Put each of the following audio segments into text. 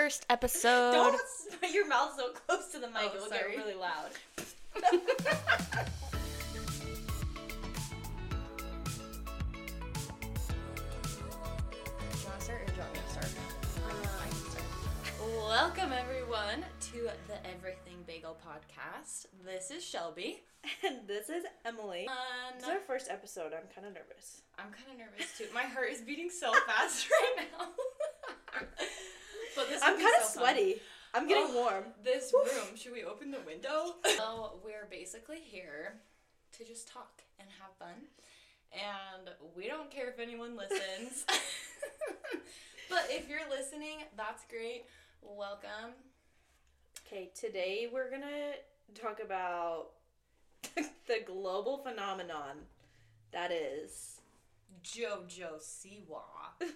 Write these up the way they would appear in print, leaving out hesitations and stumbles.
first episode. Don't put your mouth so close to the mic. Oh, It'll sorry. get really loud. Do you want to start or do you want me to start? I can start. Welcome, everyone, to the Everything Bagel podcast. This is Shelby. And this is Emily. And This is our first episode. I'm kind of nervous. I'm kind of nervous, too. My heart is beating so fast right now. But this I'm will be kind of so sweaty. I'm getting Oh. warm. fun. This room, should we open the window? So we're basically here to just talk and have fun. And we don't care if anyone listens. But if you're listening, that's great. Welcome. Okay, today we're going to talk about the global phenomenon that is... Jojo Siwa.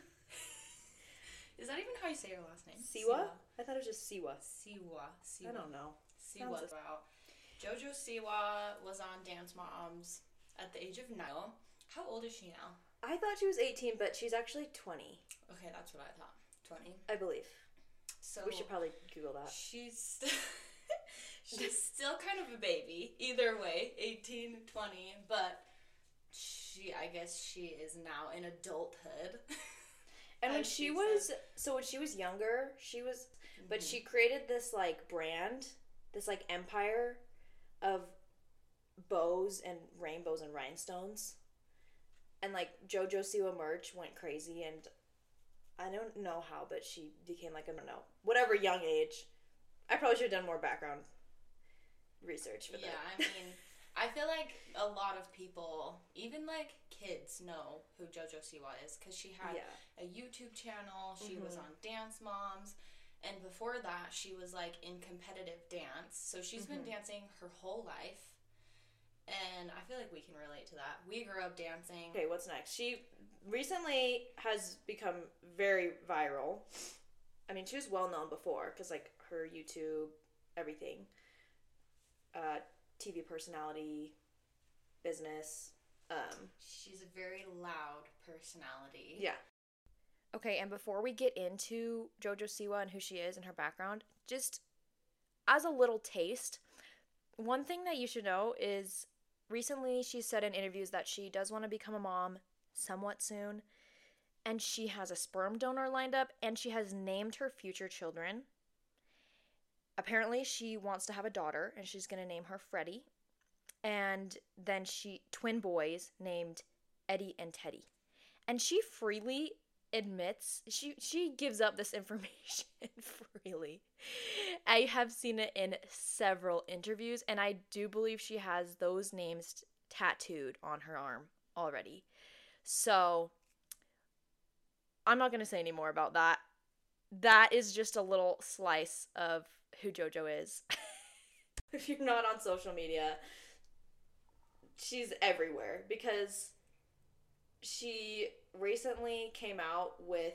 Is that even how you say your last name? Siwa? I thought it was just Siwa. Siwa. I don't know. Siwa. Wow. Jojo Siwa was on Dance Moms at the age of 9. How old is she now? I thought she was 18, but she's actually 20, Okay, that's what I thought. 20. I believe. So We should probably Google that. she's she's still kind of a baby. Either way, 18, 20, but I guess she is now in adulthood. And when as she she was, when she was younger, but she created this, like, brand, this, like, empire of bows and rainbows and rhinestones. And, like, JoJo Siwa merch went crazy, and I don't know how, but she became, like, I don't know, whatever young age. I probably should have done more background research for that. Yeah, I mean, I feel like a lot of people, even like kids, know who JoJo Siwa is because she had a YouTube channel. She was on Dance Moms, and before that, she was like in competitive dance. So she's been dancing her whole life, and I feel like we can relate to that. We grew up dancing. Okay, what's next? She recently has become very viral. I mean, she was well known before because, like, her YouTube, everything. TV personality, business. She's a very loud personality. Yeah. Okay, and before we get into JoJo Siwa and who she is and her background, just as a little taste, one thing that you should know is recently she said in interviews that she does want to become a mom somewhat soon, and she has a sperm donor lined up, and she has named her future children. Apparently, she wants to have a daughter, and she's going to name her Freddie. And then twin boys named Eddie and Teddy. And she freely admits, she gives up this information freely. I have seen it in several interviews, and I do believe she has those names tattooed on her arm already. So, I'm not going to say any more about that. That is just a little slice of who JoJo is. If you're not on social media, she's everywhere because she recently came out with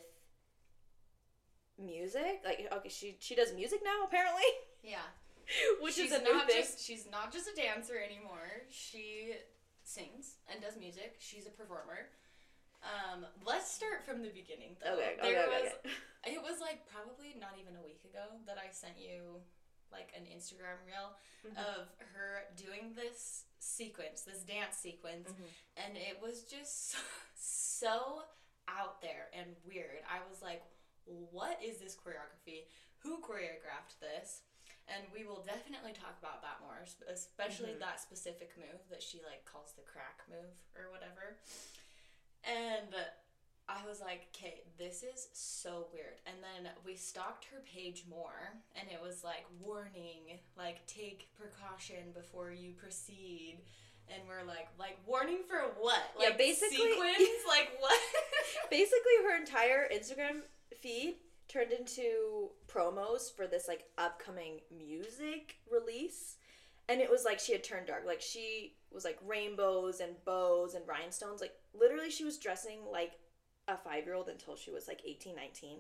music. Like, okay, she does music now, apparently. Yeah. Which She's is a new not thing. She's not just a dancer anymore. She sings and does music. She's a performer. Let's start from the beginning, though. Okay. It was, like, probably not even a week ago that I sent you, like, an Instagram reel of her doing this dance sequence, and it was just so out there and weird. I was like, what is this choreography? Who choreographed this? And we will definitely talk about that more, especially that specific move that she, like, calls the crack move or whatever. And I was like, okay, this is so weird. And then we stalked her page more, and it was like, warning, like, take precaution before you proceed. And we're like, warning for what? Like, Yeah, basically- sequins? Like, what? Basically, her entire Instagram feed turned into promos for this, like, upcoming music release. And it was like she had turned dark. Like, she was like rainbows and bows and rhinestones. Like, literally, she was dressing like a 5-year-old until she was like 18, 19.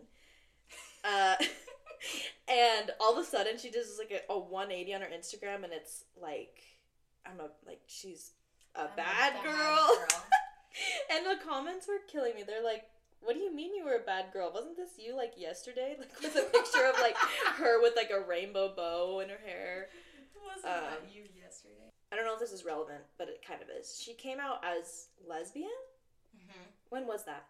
And all of a sudden, she does like a 180 on her Instagram, and it's like, she's a bad girl. And the comments were killing me. They're like, what do you mean you were a bad girl? Wasn't this you, like, yesterday? Like, with a picture of, like, her with, like, a rainbow bow in her hair. Wasn't that you yesterday? I don't know if this is relevant, but it kind of is. She came out as lesbian? Mm-hmm. When was that?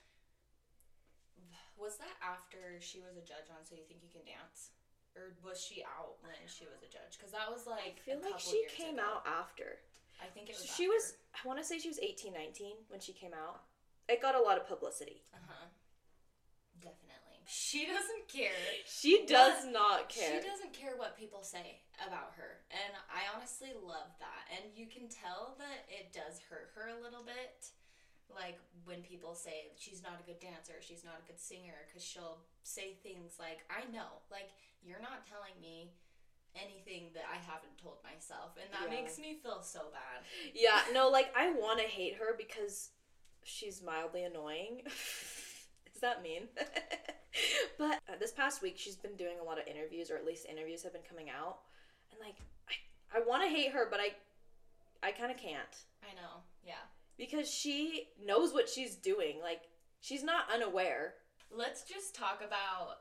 Was that after she was a judge on So You Think You Can Dance? Or was she out when she was a judge? Because that was, like, I feel like she came out after. I think it was She was, I want to say she was 18, 19 when she came out. It got a lot of publicity. Uh-huh. Definitely. She doesn't care. She does not care. She doesn't care what people say about her. And I honestly love that. And you can tell that it does hurt her a little bit. Like, when people say she's not a good dancer, she's not a good singer, because she'll say things like, I know. Like, you're not telling me anything that I haven't told myself. And that makes me feel so bad. Yeah, no, like, I want to hate her because she's mildly annoying. Does that mean? But this past week, she's been doing a lot of interviews, or at least interviews have been coming out. And, like, I want to hate her, but I kind of can't. I know, yeah. Because she knows what she's doing. Like, she's not unaware. Let's just talk about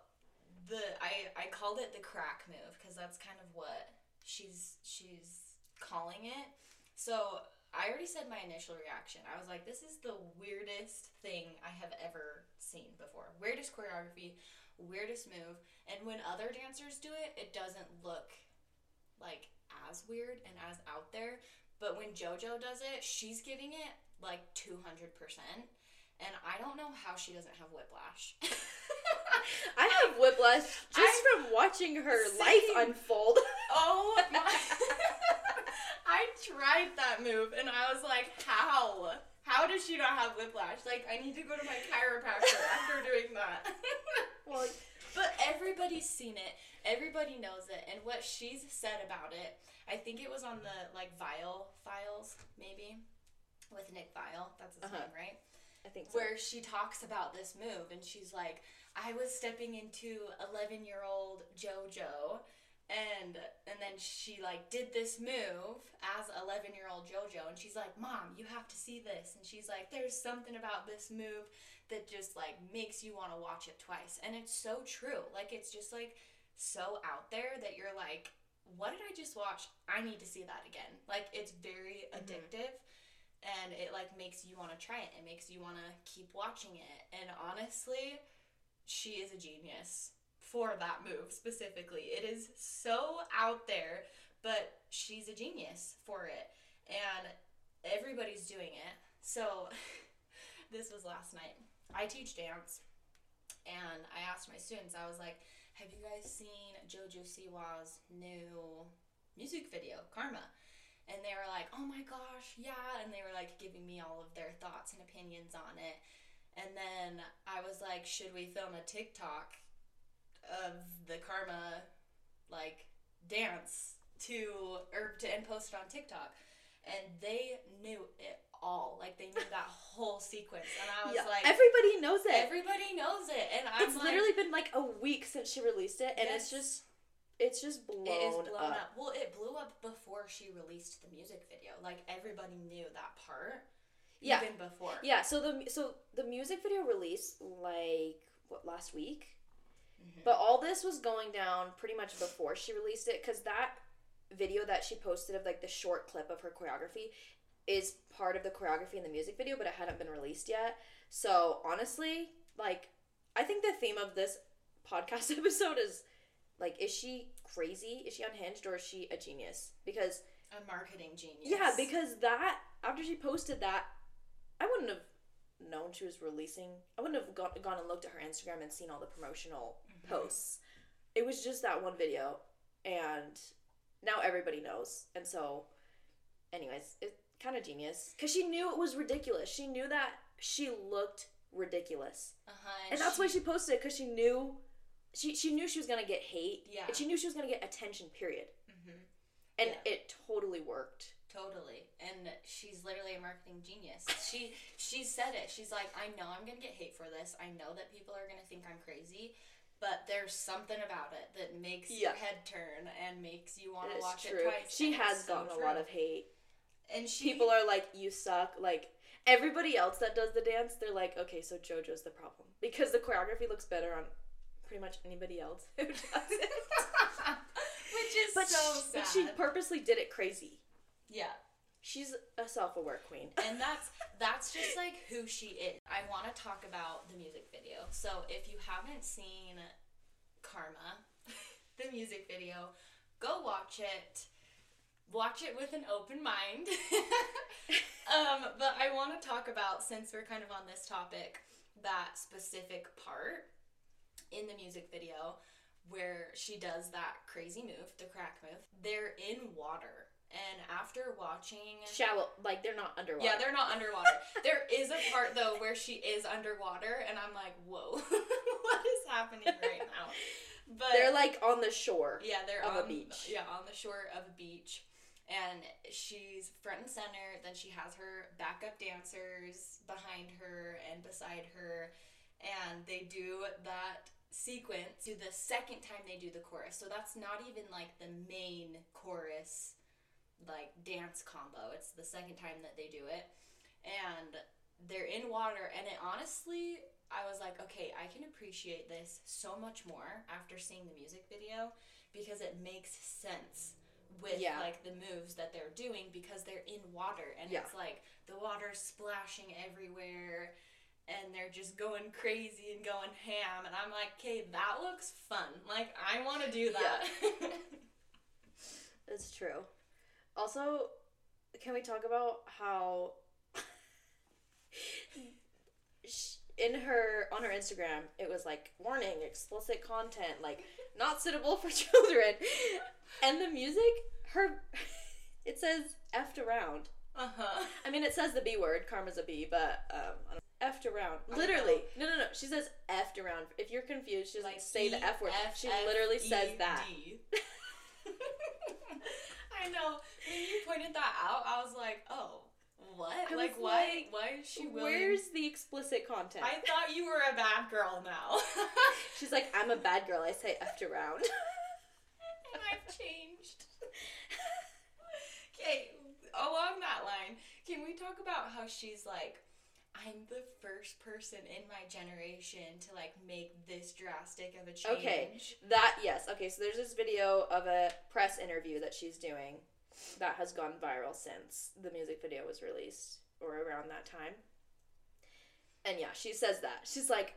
I called it the crack move, because that's kind of what she's calling it. So I already said my initial reaction. I was like, this is the weirdest thing I have ever seen before. Weirdest choreography, weirdest move. And when other dancers do it, it doesn't look like as weird and as out there. But when JoJo does it, she's giving it like 200%. And I don't know how she doesn't have whiplash. I have whiplash just from watching her life unfold. Oh my. I tried that move and I was like, how? How does she not have whiplash? Like, I need to go to my chiropractor after doing that. Well, but everybody's seen it. Everybody knows it. And what she's said about it, I think it was on the, like, Vile Files, maybe, with Nick Vile. That's his name, right? I think so. Where she talks about this move, and she's like, I was stepping into 11-year-old JoJo, and then she, like, did this move as 11-year-old JoJo, and she's like, Mom, you have to see this. And she's like, there's something about this move that just, like, makes you want to watch it twice. And it's so true. Like, it's just, like, so out there that you're like, what did I just watch? I need to see that again. Like, it's very addictive. And it, like, makes you want to try it. It makes you want to keep watching it. And honestly, she is a genius for that move specifically. It is so out there, but she's a genius for it. And everybody's doing it. So, this was last night. I teach dance. And I asked my students, I was like, have you guys seen JoJo Siwa's new music video, Karma? And they were like, oh my gosh, yeah. And they were like giving me all of their thoughts and opinions on it. And then I was like, should we film a TikTok of the Karma, like, dance and post it on TikTok? And they knew it all. Like, they knew that whole sequence. And I was like, everybody knows it. Everybody knows it. And it's literally been like a week since she released it. And it's just blown It is blown up. Well, it blew up before she released the music video. Like, everybody knew that part. Yeah. Even before. Yeah, so the music video released, like, last week? Mm-hmm. But all this was going down pretty much before she released it, because that video that she posted of, like, the short clip of her choreography is part of the choreography in the music video, but it hadn't been released yet. So, honestly, like, I think the theme of this podcast episode is, like, is she crazy? Is she unhinged? Or is she a genius? Because... a marketing genius. Yeah, because after she posted that, I wouldn't have known she was releasing... I wouldn't have gone and looked at her Instagram and seen all the promotional posts. It was just that one video. And now everybody knows. And so, anyways, it's kind of genius. Because she knew it was ridiculous. She knew that she looked ridiculous. And that's why she posted it, because she knew... She knew she was going to get hate. Yeah. And she knew she was going to get attention, period. Mm-hmm. And it totally worked. Totally. And she's literally a marketing genius. She said it. She's like, I know I'm going to get hate for this. I know that people are going to think I'm crazy. But there's something about it that makes your head turn and makes you want to watch it twice. She has gotten a lot of hate. And people are like, you suck. Like, everybody else that does the dance, they're like, okay, so JoJo's the problem. Because the choreography looks better on pretty much anybody else who does it. Which is so sad. But she purposely did it crazy. Yeah. She's a self-aware queen. And that's just like who she is. I want to talk about the music video. So if you haven't seen Karma, the music video, go watch it. Watch it with an open mind. But I want to talk about, since we're kind of on this topic, that specific part in the music video where she does that crazy move, the crack move. They're in water. And after watching... Shallow, like they're not underwater. Yeah, they're not underwater. There is a part, though, where she is underwater, and I'm like, whoa, what is happening right now? But they're like on the shore. Yeah, they're on on a beach. Yeah, on the shore of a beach. And she's front and center. Then she has her backup dancers behind her and beside her. And they do that sequence the second time they do the chorus. So that's not even like the main chorus like dance combo. It's the second time that they do it. And they're in water, and it honestly, I was like, okay, I can appreciate this so much more after seeing the music video, because it makes sense with like the moves that they're doing, because they're in water, and it's like the water's splashing everywhere and they're just going crazy and going ham, and I'm like, okay, that looks fun. Like, I want to do that. Yeah. It's true. Also, can we talk about how on her Instagram, it was like, warning, explicit content, like, not suitable for children. And the music, it says effed around. Uh-huh. I mean, it says the B word, Karma's a B, but, effed around. Literally. No. She says effed around. If you're confused, she doesn't like say the F word. She literally says that. I know. When you pointed that out, I was like, oh, what? Like, why is she willing? Where's the explicit content? I thought you were a bad girl now. She's like, I'm a bad girl. I say effed around. And I've changed. Okay, along that line, can we talk about how she's like, I'm the first person in my generation to, like, make this drastic of a change. Okay, yes. Okay, so there's this video of a press interview that she's doing that has gone viral since the music video was released, or around that time. And yeah, she says that. She's like,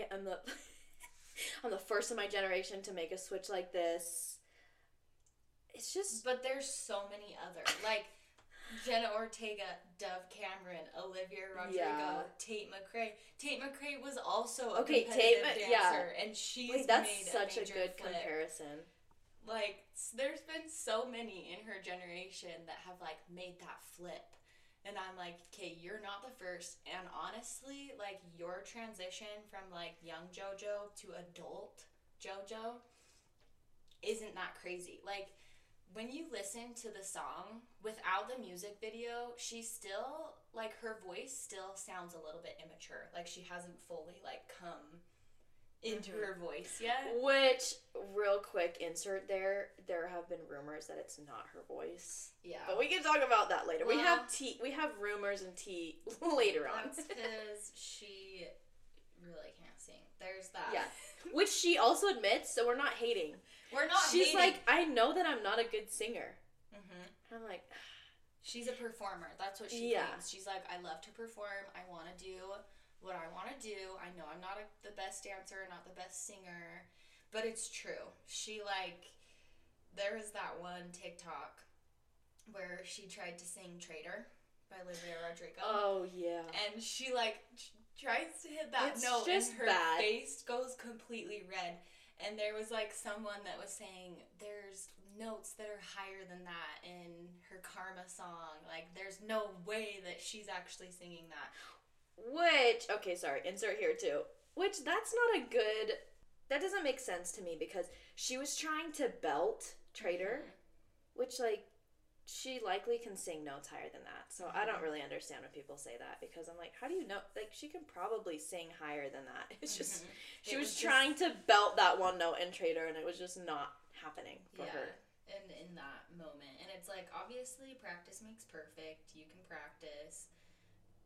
I'm the first in my generation to make a switch like this. It's just... But there's so many other, like... Jenna Ortega, Dove Cameron, Olivia Rodrigo, Tate McRae. Tate McRae was also a competitive dancer, and she's that's made such a good flip. Comparison. Like, there's been so many in her generation that have, like, made that flip. And I'm like, okay, you're not the first. And honestly, like, your transition from, like, young JoJo to adult JoJo isn't that crazy. Like, when you listen to the song without the music video, she still, like, her voice still sounds a little bit immature. Like, she hasn't fully, like, come into her voice yet. Which, real quick insert there have been rumors that it's not her voice. Yeah. But we can talk about that later. Well, we have rumors and tea later on. That's because she really can't sing. There's that. Yeah. Which she also admits, so we're not hating. We're not She's hating. like, I know that I'm not a good singer. Mm-hmm. I'm like... She's a performer. That's what she thinks. She's like, I love to perform. I want to do what I want to do. I know I'm not the best dancer, not the best singer. But it's true. She, like... There was that one TikTok where she tried to sing Traitor by Olivia Rodrigo. Oh, yeah. And she, like, tries to hit that note, and her face goes completely red. And there was, like, someone that was saying, there's notes that are higher than that in her Karma song. Like, there's no way that she's actually singing that. Which, okay, sorry, insert here, too. Which, that's not a good... That doesn't make sense to me, because she was trying to belt Traitor, which, like, she likely can sing notes higher than that. So I don't really understand when people say that, because I'm like, how do you know? Like, she can probably sing higher than that. It's just, she was trying to belt that one note in Traitor, and it was just not happening for her. And in that moment. And it's like, obviously, practice makes perfect. You can practice.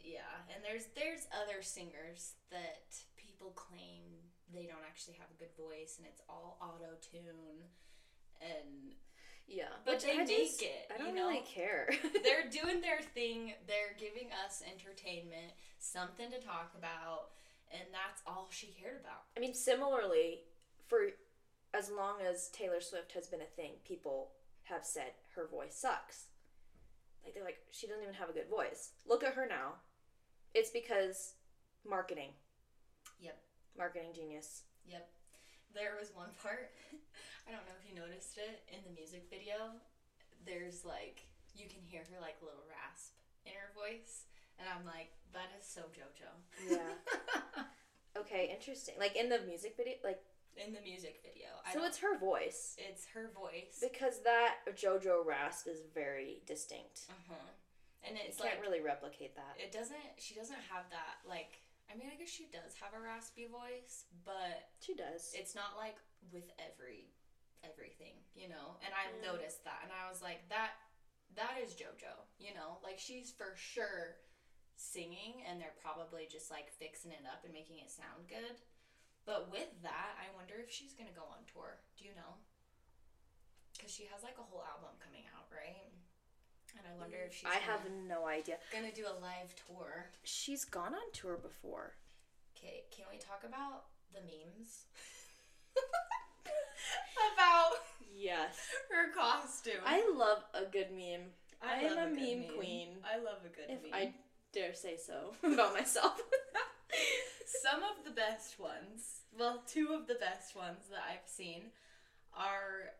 Yeah, and there's other singers that people claim they don't actually have a good voice, and it's all auto-tune, and Yeah, but which they make it. I don't you know? really care. They're doing their thing. They're giving us entertainment, something to talk about, and that's all she cared about. I mean, similarly, for as long as Taylor Swift has been a thing, people have said her voice sucks. Like, they're like, she doesn't even have a good voice. Look at her now. It's because marketing. Yep. Marketing genius. Yep. There was one part, I don't know if you noticed it, in the music video, there's like, you can hear her like little rasp in her voice, and I'm like, that is so JoJo. Yeah. Okay, interesting. Like, in the music video, like... In the music video. So it's her voice. It's her voice. Because that JoJo rasp is very distinct. Uh-huh. And it's you can't really replicate that. She doesn't have that, like, I mean, I guess she does have a raspy voice, but... She does. It's not, like, with everything, you know? And I noticed that, and I was like, that is JoJo, you know? Like, she's for sure singing, and they're probably just, like, fixing it up and making it sound good. But with that, I wonder if she's gonna go on tour. Do you know? Because she has, like, a whole album coming out, right? And I wonder if she's I have no idea. Gonna do a live tour. She's gone on tour before. Okay, can we talk about the memes? About yes her costume. I love a good meme. I am love a good meme queen. I love a good If meme. I dare say so about myself. Some of the best ones, well, two of the best ones that I've seen are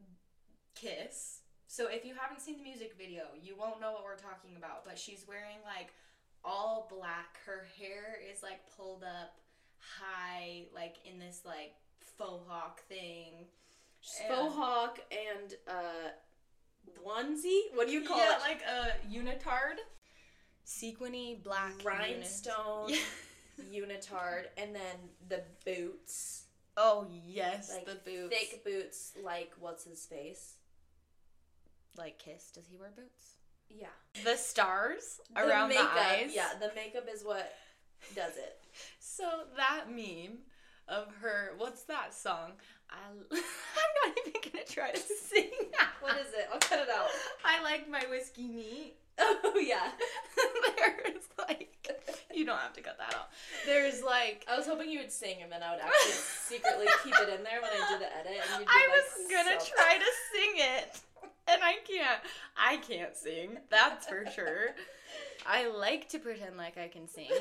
Kiss. So if you haven't seen the music video, you won't know what we're talking about, but she's wearing like all black. Her hair is like pulled up high, like in this like faux hawk thing. Faux hawk and onesie? What do you call it? Yeah, like a unitard. Sequiny black rhinestone unitard, and then the boots. Oh yes, like the boots. Thick boots, like what's his face? Like Kiss, does he wear boots? Yeah. The stars around the eyes. Yeah, the makeup is what does it. So that meme of her, what's that song? I'm not even gonna try to sing. What is it? I'll cut it out. I like my whiskey neat. Oh yeah. There's like, you don't have to cut that out. There's like, I was hoping you would sing and then I would actually secretly keep it in there when I do the edit. And you'd be I like, was gonna try to sing it, and I can't sing. That's for sure. I like to pretend like I can sing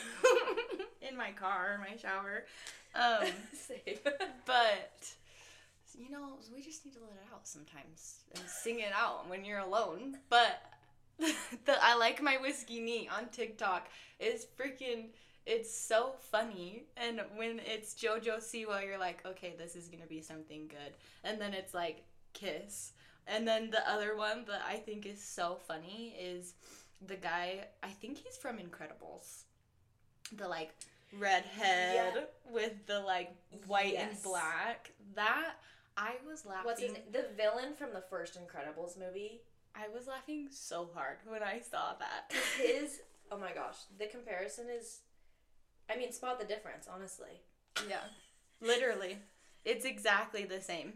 in my car, my shower. Same. But, you know, we just need to let it out sometimes and sing it out when you're alone. But the I like my whiskey neat on TikTok is freaking, it's so funny. And when it's JoJo Siwa, you're like, okay, this is going to be something good. And then it's like Kiss. And then the other one that I think is so funny is the guy, I think he's from Incredibles. The like redhead with the like white and black. That I was laughing. What's his name? The villain from the first Incredibles movie. I was laughing so hard when I saw that. His, oh my gosh, the comparison is, I mean, spot the difference, honestly. Yeah, literally, it's exactly the same.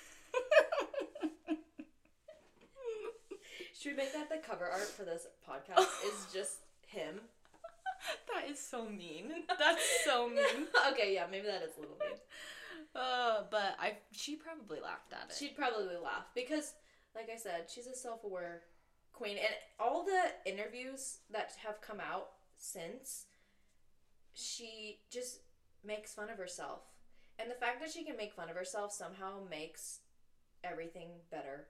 Should we make that the cover art for this podcast? Is just him. That is so mean. That's so mean. Okay, yeah, maybe that is a little mean. But she probably laughed at it. She'd probably laugh because, like I said, she's a self-aware queen, and all the interviews that have come out since, she just makes fun of herself, and the fact that she can make fun of herself somehow makes everything better.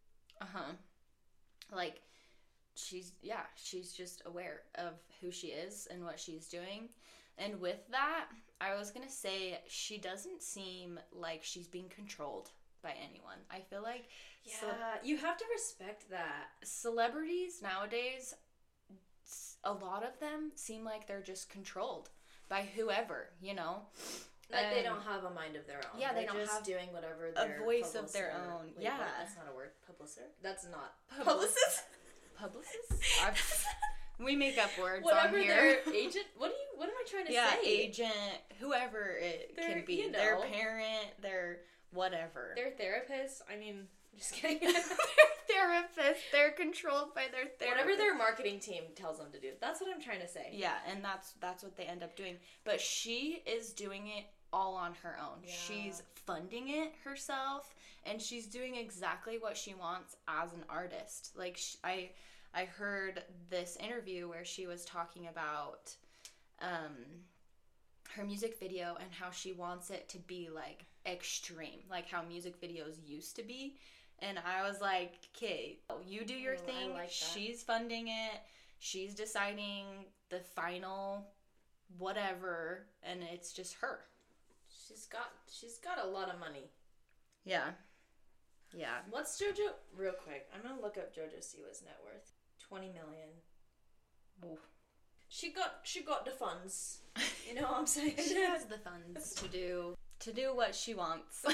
Like, she's just aware of who she is and what she's doing. And with that, I was going to say she doesn't seem like she's being controlled by anyone. I feel like you have to respect that. Celebrities nowadays, a lot of them seem like they're just controlled by whoever, you know? Like they don't have a mind of their own. Yeah, they They're don't just have doing whatever their a voice of their own. Wait, yeah. what? That's not a word. Publicist? That's not. Publicist? Publicist? We make up words Whatever on here. their agent. What am I trying to Yeah, say? agent, whoever it Their, can be. you know. Their parent, their whatever. Their therapist. I mean, just kidding. Their therapist. They're controlled by their therapist. Whatever their marketing team tells them to do. That's what I'm trying to say. Yeah, and that's what they end up doing. But she is doing it all on her own. Yeah. She's funding it herself, and she's doing exactly what she wants as an artist. Like, I heard this interview where she was talking about her music video and how she wants it to be, like, extreme. Like how music videos used to be. And I was like, okay, you do your thing. I like that. She's funding it. She's deciding the final whatever, and it's just her. She's got a lot of money. Yeah. Yeah. What's JoJo? Real quick, I'm gonna look up JoJo Siwa's net worth. 20 million. Oof. She got the funds. You know what I'm saying? She has the funds to do what she wants.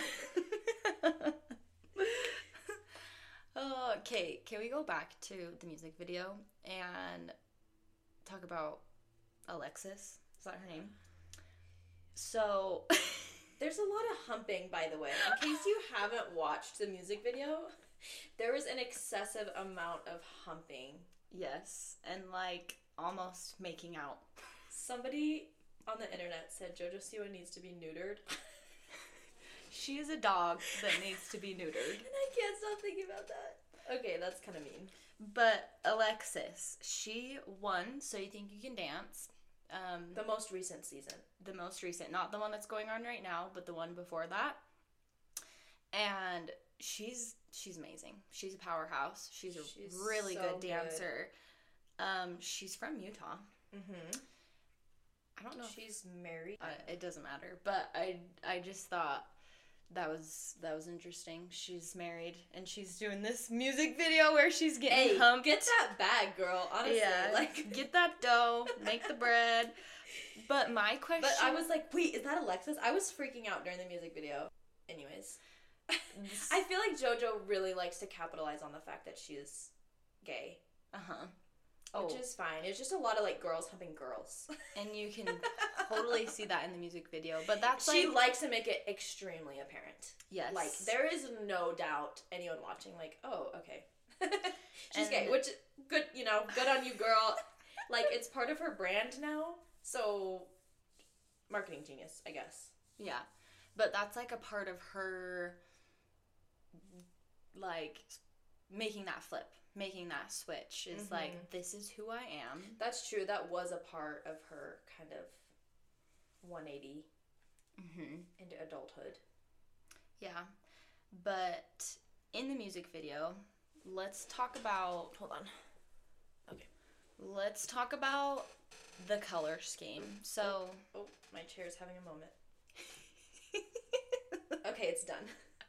Okay, can we go back to the music video and talk about Alexis? Is that her name? So, There's a lot of humping, by the way. In case you haven't watched the music video, there was an excessive amount of humping. yes, and like almost making out. Somebody on the internet said JoJo Siwa needs to be neutered. She is a dog that needs to be neutered. And I can't stop thinking about that. Okay, that's kind of mean. But Alexis, she won So You Think You Can Dance. The most recent season. The most recent, not the one that's going on right now, but the one before that. And she's amazing. She's a powerhouse. She's a really so good dancer. She's from Utah. Mm-hmm. I don't know. She's married. It doesn't matter, but I just thought that was interesting. She's married and she's doing this music video where she's getting humped. Get that bag, girl. Honestly, Yeah, like get that dough, make the bread. But my question. But I was like, wait, is that Alexis? I was freaking out during the music video. Anyways, I feel like JoJo really likes to capitalize on the fact that she is gay. Which is fine. It's just a lot of like girls humping girls. And you can totally see that in the music video. But that's she like, likes to make it extremely apparent. yes. Like there is no doubt anyone watching like, oh, okay. She's And- gay, which good, you know, good on you, girl. Like it's part of her brand now. So marketing genius, I guess. Yeah. But that's like a part of her like making that flip, making that switch is like, this is who I am. That's true. That was a part of her kind of 180 into adulthood. Yeah. But in the music video, let's talk about... Hold on. Okay. Let's talk about the color scheme. So... Oh, my chair's having a moment. Okay, it's done.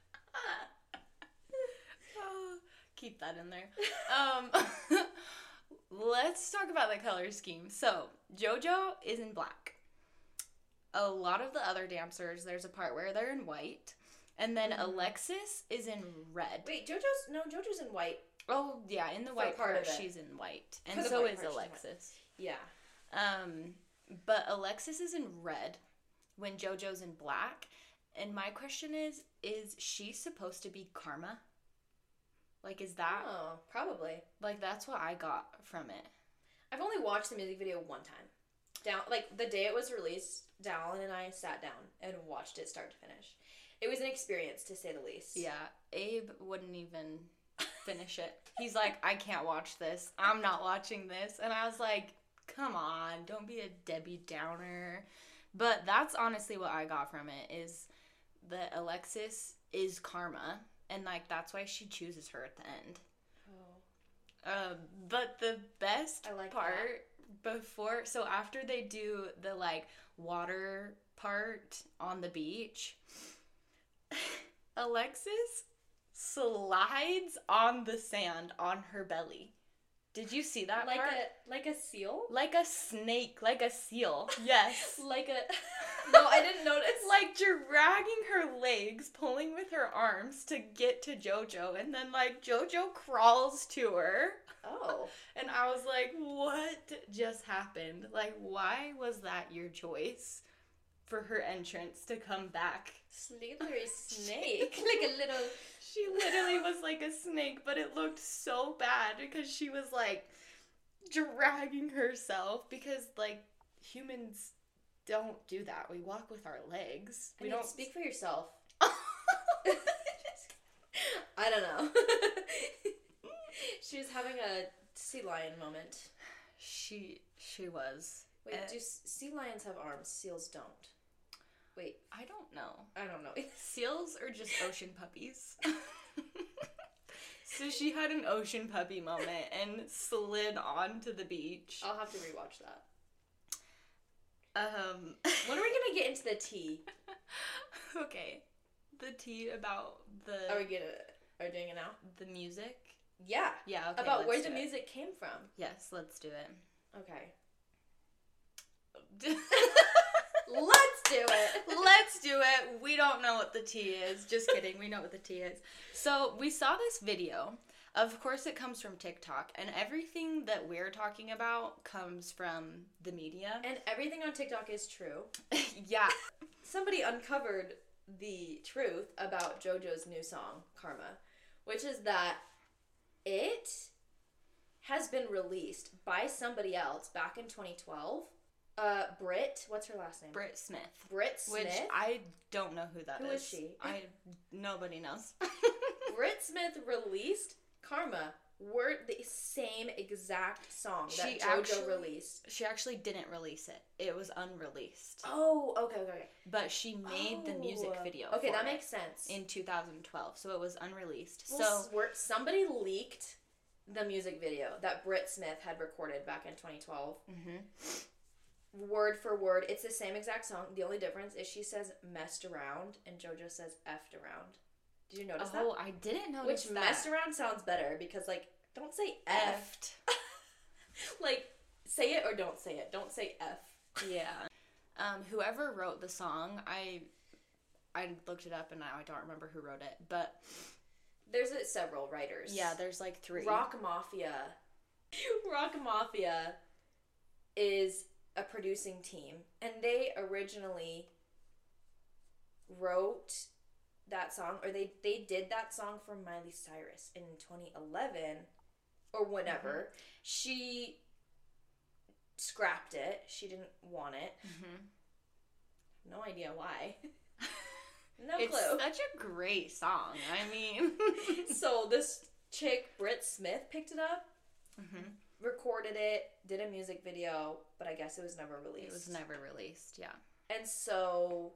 Keep that in there. Let's talk about the color scheme. So, JoJo is in black. A lot of the other dancers, there's a part where they're in white. And then Alexis is in red. Wait, JoJo's in white. Oh, yeah, in the white part part, of it. she's in white. For And the so white is part, she's in white. Alexis. Yeah. But Alexis is in red when JoJo's in black. And my question is she supposed to be Karma? Like, is that... Oh, probably. Like, that's what I got from it. I've only watched the music video one time. Like, the day it was released, Dallin and I sat down and watched it start to finish. It was an experience, to say the least. Yeah, Abe wouldn't even finish it. He's like, I can't watch this. I'm not watching this. And I was like, come on, don't be a Debbie Downer. But that's honestly what I got from it, is that Alexis is Karma. And, like, that's why she chooses her at the end. Oh. But the best I like part before... So after they do the, like, water part on the beach... Alexis slides on the sand on her belly. Did you see that part? Like a seal? Like a snake, like a seal. Yes. Like a No, I didn't notice. Like, dragging her legs, pulling with her arms to get to JoJo, and then, like, JoJo crawls to her. Oh. And I was like, what just happened? Like, why was that your choice for her entrance to come back? Slithery snake. Like a little... She literally was like a snake, but it looked so bad because she was, like, dragging herself because, like, humans don't do that. We walk with our legs. We don't speak for yourself. I don't know. She was having a sea lion moment. She was. Wait, do sea lions have arms? Seals don't. Wait. I don't know. I don't know. Seals are just ocean puppies. So she had an ocean puppy moment and slid onto the beach. I'll have to rewatch that. When are we gonna get into the tea? Okay. The tea about the... Are we doing it now? The music? Yeah. Yeah, okay. About where the music came from. Yes, let's do it. Okay. Let's do it. Let's do it. We don't know what the tea is. Just kidding. We know what the tea is. So we saw this video. Of course, it comes from TikTok. And everything that we're talking about comes from the media. And everything on TikTok is true. Yeah. Somebody uncovered the truth about JoJo's new song, Karma, which is that it has been released by somebody else back in 2012. Britt, what's her last name? Britt Smith. Britt Smith. Which I don't know who that is. Who is she? Nobody knows. Britt Smith released Karma. The same exact song that JoJo released. She actually didn't release it. It was unreleased. Oh, okay. But she made the music video. Okay, that makes sense. In 2012, so it was unreleased. Well, so somebody leaked the music video that Britt Smith had recorded back in 2012. Mm-hmm. Word for word, it's the same exact song. The only difference is she says messed around and JoJo says effed around. Did you notice that? Oh, I didn't notice that. Which messed around sounds better because, like, don't say effed. Like, say it or don't say it. Don't say F. Yeah. Whoever wrote the song, I looked it up and now I don't remember who wrote it, but there's several writers. Yeah, there's like 3. Rock Mafia. Rock Mafia is a producing team, and they originally wrote that song, or they did that song for Miley Cyrus in 2011 or whenever. Mm-hmm. She scrapped it. She didn't want it. Mm-hmm. No idea why. No clue. It's such a great song. I mean, so this chick Britt Smith picked it up, recorded it, did a music video, but I guess it was never released. It was never released. Yeah. And so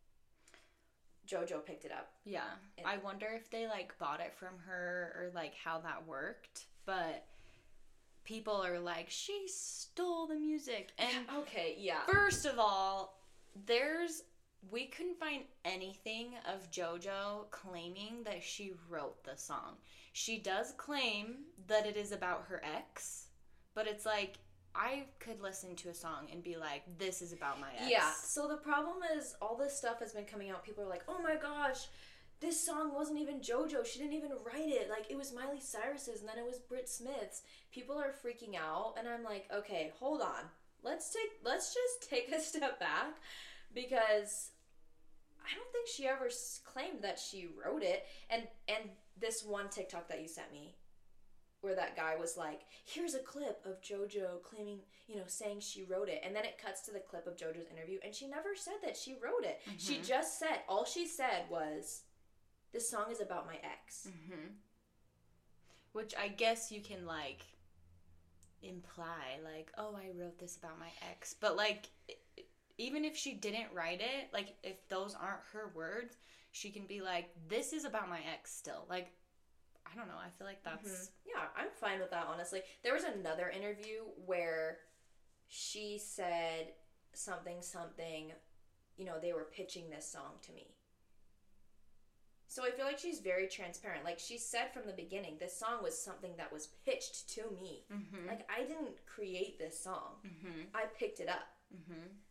JoJo picked it up. Yeah. I wonder if they, like, bought it from her or, like, how that worked. But people are like, she stole the music. And okay, yeah. First of all, we couldn't find anything of JoJo claiming that she wrote the song. She does claim that it is about her ex, but it's like, I could listen to a song and be like, this is about my ex. Yeah, so the problem is all this stuff has been coming out. People are like, oh my gosh, this song wasn't even JoJo. She didn't even write it. Like, it was Miley Cyrus's and then it was Britt Smith's. People are freaking out and I'm like, okay, hold on. Let's just take a step back because I don't think she ever claimed that she wrote it. And this one TikTok that you sent me, where that guy was like, here's a clip of JoJo claiming, saying she wrote it. And then it cuts to the clip of JoJo's interview, and she never said that she wrote it. Mm-hmm. She just said, all she said was, this song is about my ex. Mm-hmm. Which I guess you can, like, imply, like, oh, I wrote this about my ex. But, like, even if she didn't write it, like, if those aren't her words, she can be like, this is about my ex still. Like, I don't know. I feel like that's... Mm-hmm. Yeah, I'm fine with that, honestly. There was another interview where she said something, they were pitching this song to me. So I feel like she's very transparent. Like, she said from the beginning, this song was something that was pitched to me. Mm-hmm. Like, I didn't create this song. Mm-hmm. I picked it up. Mm-hmm.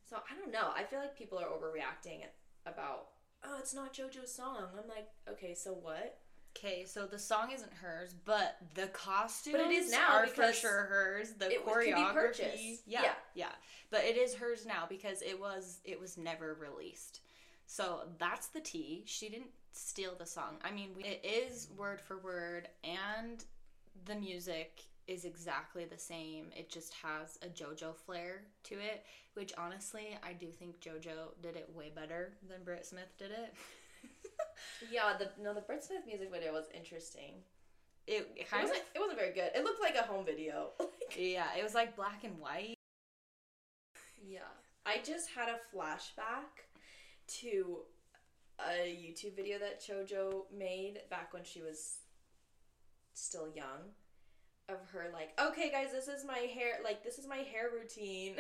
So I don't know. I feel like people are overreacting about, oh, it's not JoJo's song. I'm like, okay, so what? Okay, so the song isn't hers, but the costumes But it is now are for because sure hers. The it could be choreography, purchased. yeah. But it is hers now because it was never released. So that's the tea. She didn't steal the song. I mean, it is word for word, and the music is exactly the same. It just has a JoJo flair to it, which honestly, I do think JoJo did it way better than Britt Smith did it. Yeah, the Britt Smith music video was interesting. It wasn't very good. It looked like a home video. Yeah, it was like black and white. Yeah. I just had a flashback to a YouTube video that JoJo made back when she was still young, of her like, okay guys, this is my hair routine.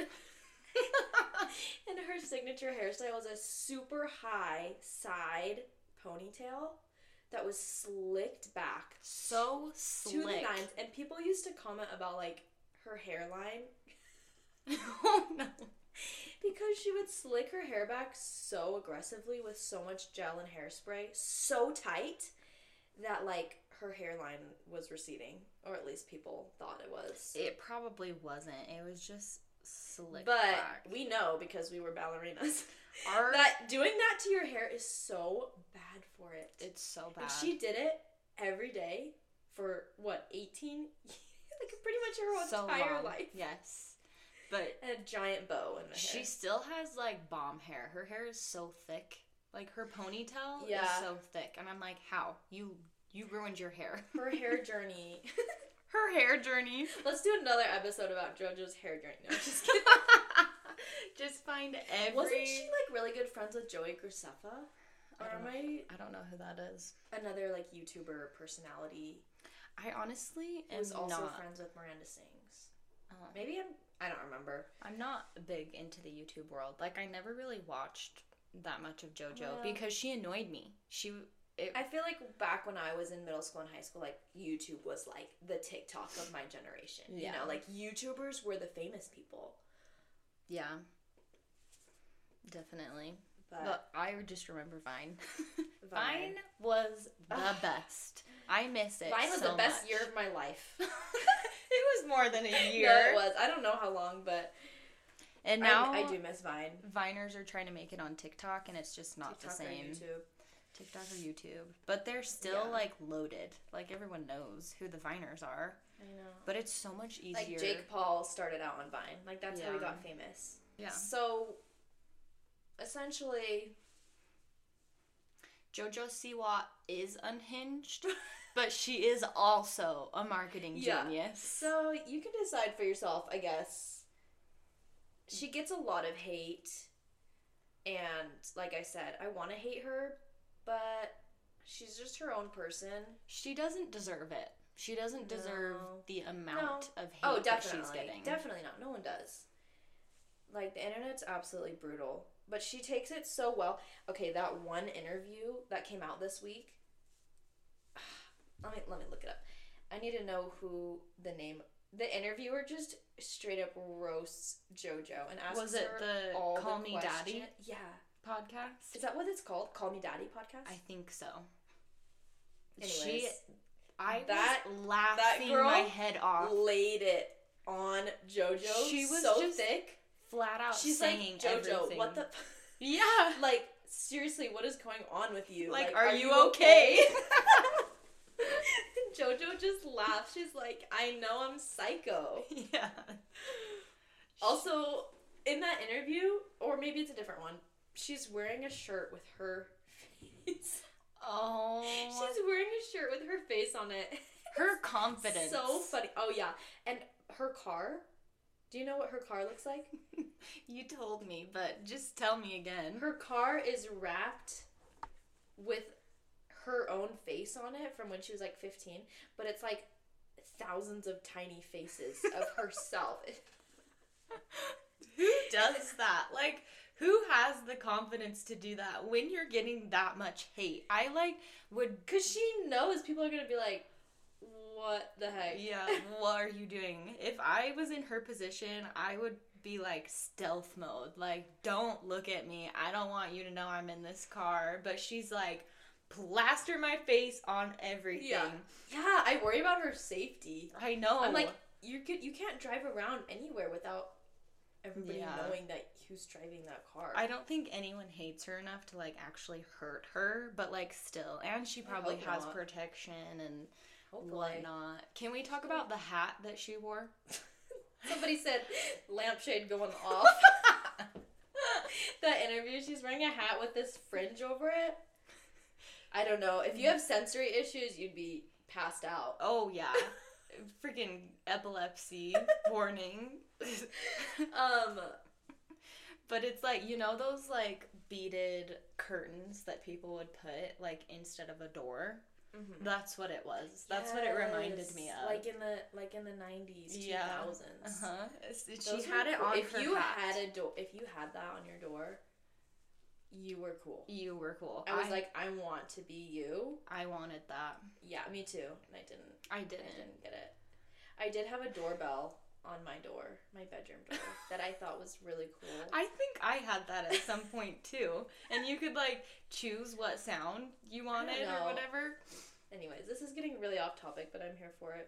And her signature hairstyle was a super high side ponytail that was slicked back So slick. to the nines, and people used to comment about like her hairline Oh no. because she would slick her hair back so aggressively with so much gel and hairspray, so tight that like her hairline was receding, or at least people thought it was. It probably wasn't. It was just slick But back. we know, because we were ballerinas, Our, that doing that to your hair is so bad for it. it's so bad. And she did it every day for what, 18? Like pretty much her so entire long. life. Yes. But And a giant bow in the she hair. still has like bomb hair. Her hair is so thick. Like her ponytail is Yeah. so thick. And I'm like, how? You ruined your hair. Her hair journey. Her hair journey. Let's do another episode about JoJo's hair journey. No, I'm just kidding. Just find every... Wasn't she like really good friends with Joey Graceffa? Or am I I don't know who that is. another like YouTuber personality I honestly who was am also not. friends with Miranda Sings? Oh. Maybe I don't remember. I'm not big into the YouTube world. Like, I never really watched that much of JoJo Well- because she annoyed me. I feel like back when I was in middle school and high school, like YouTube was like the TikTok of my generation. Yeah. You know, like YouTubers were the famous people. Yeah. Definitely. But But I just remember Vine. Vine. was the Ugh. best. I miss it. Vine was so the best much. year of my life. It was more than a year. No, it was. I don't know how long, but And now I do miss Vine. Viners are trying to make it on TikTok, and it's just not TikTok the or same. YouTube. TikTok or YouTube. But they're still, Yeah. like, loaded. Like, everyone knows who the Viners are. I know. But it's so much easier. Like Jake Paul started out on Vine. Like that's how he Yeah. got famous. Yeah. So essentially, JoJo Siwa is unhinged, but she is also a marketing Yeah. genius. so you can decide for yourself, I guess. She gets a lot of hate, and like I said, I want to hate her, but she's just her own person. She doesn't deserve it. She doesn't deserve No. the amount of hate Oh, that definitely. she's getting. Definitely not. No one does. Like, the internet's absolutely brutal. But she takes it so well. Okay, that one interview that came out this week. Let me look it up. I need to know who the interviewer just straight up roasts JoJo and asks Was it her the all Call the Me Daddy? question- Yeah. Podcast? Is that what it's called? Call Me Daddy podcast? I think so. Anyways, I that- was laughing that girl my head off. laid it on JoJo. She was so just thick. Flat out She's saying like, JoJo, everything. what the... Yeah. Like, seriously, what is going on with you? Like, are you okay? JoJo just laughs. She's like, I know I'm psycho. Yeah. Also, in that interview, or maybe it's a different one, she's wearing a shirt with her face. Oh. She's wearing a shirt with her face on it. Her confidence. So funny. Oh, yeah. And her car, do you know what her car looks like? You told me, but just tell me again. Her car is wrapped with her own face on it from when she was like 15, but it's like thousands of tiny faces of herself. Who does that? Like, who has the confidence to do that when you're getting that much hate? I, like, would... Because she knows people are going to be like, what the heck? Yeah, what are you doing? If I was in her position, I would be like stealth mode. Like, don't look at me. I don't want you to know I'm in this car. But she's like, plaster my face on everything. Yeah, I worry about her safety. I know. I'm like, you can't drive around anywhere without everybody knowing that who's driving that car. I don't think anyone hates her enough to like actually hurt her, but like still, and she probably has protection and whatnot. Can we talk about the hat that she wore? Somebody said lampshade going off. That interview, she's wearing a hat with this fringe over it. I don't know. If you have sensory issues, you'd be passed out. Oh yeah. Freaking epilepsy warning. But it's like, you know those like beaded curtains that people would put like instead of a door? Mm-hmm. That's what it was. That's what it reminded me of. Like in the 90s, 2000s. Uh-huh. She had it on her hat. If you had that on your door, you were cool. You were cool. I was like, I want to be you. I wanted that. Yeah, me too. And I didn't get it. I did have a doorbell on my door, my bedroom door, that I thought was really cool. I think I had that at some point too. And you could like choose what sound you wanted or whatever. Anyways, this is getting really off topic, but I'm here for it.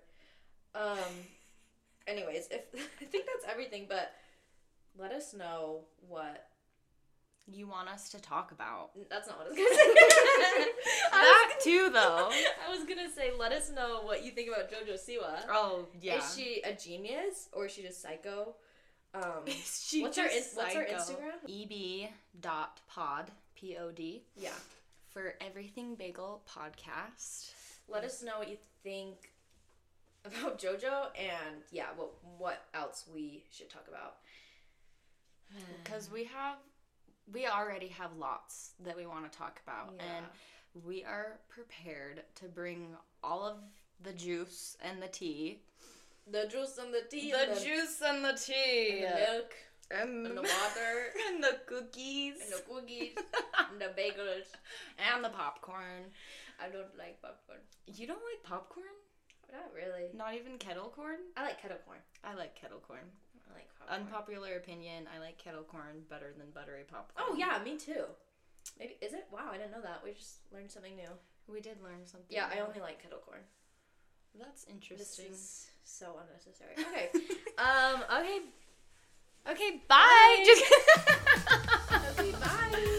Anyways, I think that's everything, but let us know what you want us to talk about. That's not what I was gonna say. That too, though. I was gonna say, let us know what you think about JoJo Siwa. Oh yeah. Is she a genius or is she just psycho? What's her Instagram? eb.pod P-O-D. Yeah. For Everything Bagel podcast. Let us know what you think about JoJo and what else we should talk about. Because we already have lots that we want to talk about, and we are prepared to bring all of the juice and the tea. The juice and the tea. The juice and the tea. And the milk. And the water. And the cookies. And the cookies. And the bagels. And the popcorn. I don't like popcorn. You don't like popcorn? Not really. Not even kettle corn? I like kettle corn. I like kettle corn. I like popcorn. Unpopular opinion, I like kettle corn better than buttery popcorn. Oh yeah, me too. Maybe, is it? Wow, I didn't know that. We just learned something new. We did learn something new. I only like kettle corn. That's interesting. This is so unnecessary. Okay. Okay, bye! Okay, bye!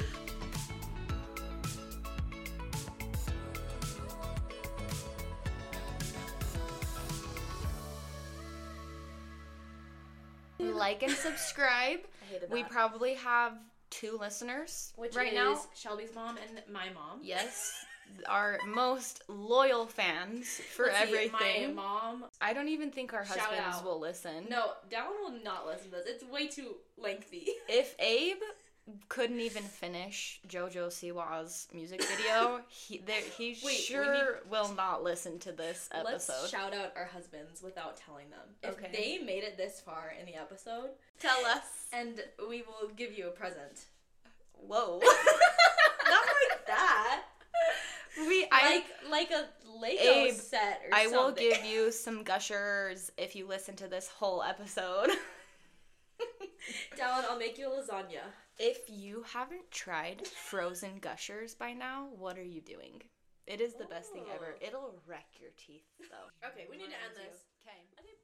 Like and subscribe. I hated that. We probably have 2 listeners Which right is now. Shelby's mom and my mom. Yes. Our most loyal fans for everything. My mom. I don't even think our husbands will listen. No, Dallin will not listen to this. It's way too lengthy. If Abe couldn't even finish JoJo Siwa's music video, he will not listen to this episode. Let's shout out our husbands without telling them. If they made it this far in the episode, tell us. And we will give you a present. Whoa. Not like that. Like a Lego set or something. I will give you some gushers if you listen to this whole episode. Dallin, I'll make you a lasagna. If you haven't tried frozen gushers by now, what are you doing? It is the best thing ever. It'll wreck your teeth, though. Okay, we need to end this. Okay.